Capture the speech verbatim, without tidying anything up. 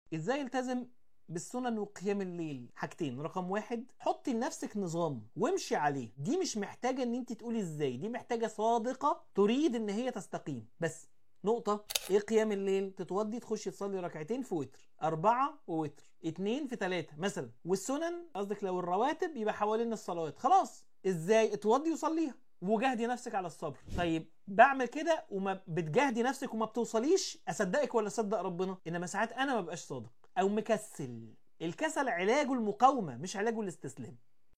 ازاي التزم بالسنن وقيام الليل؟ حاجتين: رقم واحد، حطي لنفسك نظام وامشي عليه. دي مش محتاجة ان انت تقولي ازاي، دي محتاجة صادقة تريد ان هي تستقيم بس. نقطة. ايه قيام الليل؟ تتوضي تخشي تصلي ركعتين في وتر، أربعة ووتر، اتنين في تلاتة مثلا. والسنن قصدك لو الرواتب يبقى حوالين الصلوات. خلاص، ازاي؟ اتوضي وصليها وجاهدي نفسك على الصبر. طيب بعمل كده وما بتجاهدي نفسك وما بتوصليش، اصدقك ولا اصدق ربنا؟ انما ساعات انا ما بقاش صادق او مكسل. الكسل علاجه المقاومة مش علاجه الاستسلام.